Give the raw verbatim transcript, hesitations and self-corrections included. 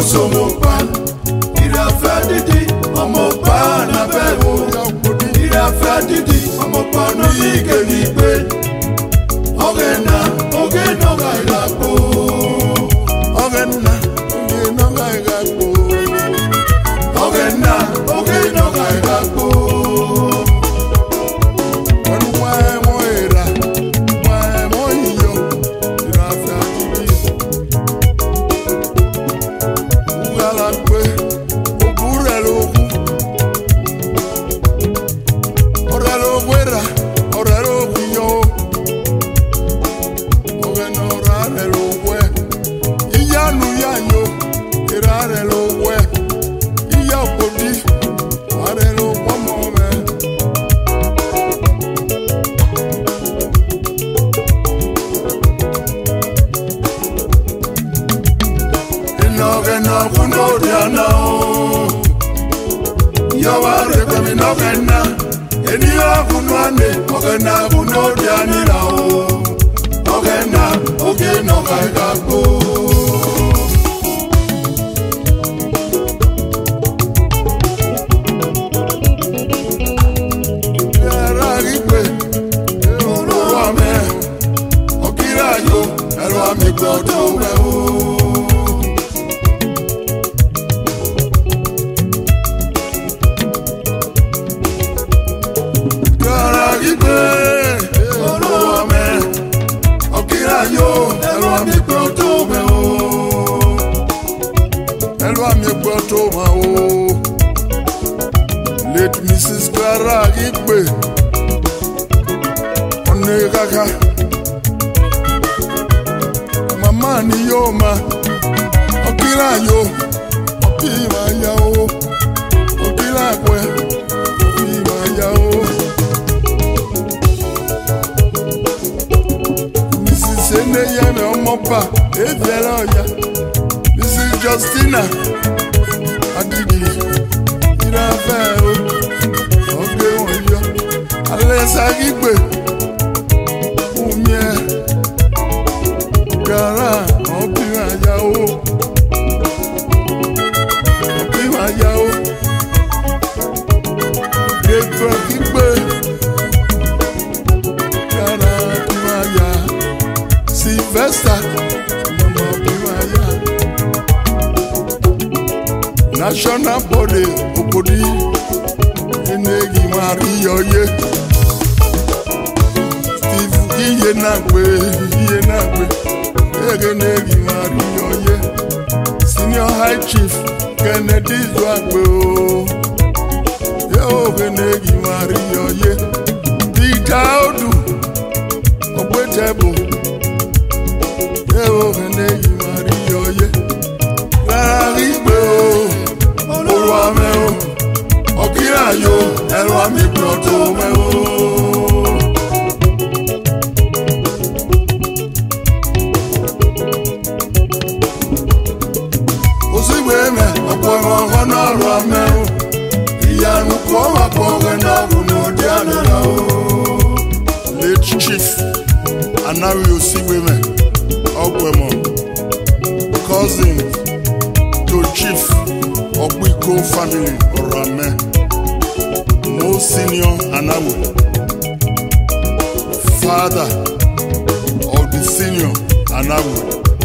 somopa irafa didi omopa na bewo irafa didi omopa no ike nipe ogena ogena gaigako ogena ogena gaigako ogena ogena gaigako Ogena, eni afunwane, ogena funodiani lao. Ogena, ogena gaigako. Yaragikwe, oluwame, okirayo, eluwame gbodo wewo. Let Missus Clara Igbe Onegaka Mama ni yoma Okira yo Okira yao Okira kwe Okira yao Missus Ene yeme omopa Evyela ya Missus Justina Adidi Irafe o Oge wonyo Alesa Igbe Umye Gara Opima yao Opima yao Grepa Igbe Gara Opima ya Sylvester Opima ya National body Obodi Enegi Mariyoye Steve Iye Nagbe Iye Nagbe Enegi Mariyoye Senior High Chief Kennedy Zwagbe Yo Enegi Mariyoye Peter Odu Obwetebo Yo Enegi Mariyoye Larigbe Oluwame o Okira yo Eluwame proto me o Osigbe me Opo mo hono Oluwame o Iyanu ko wa ko gena bunu diana la o Late Chief Anawi Osigbe me Okwemo Cousin to Chief Ogbiko family Orame Mo Senior Anawe Father of the Senior Anawe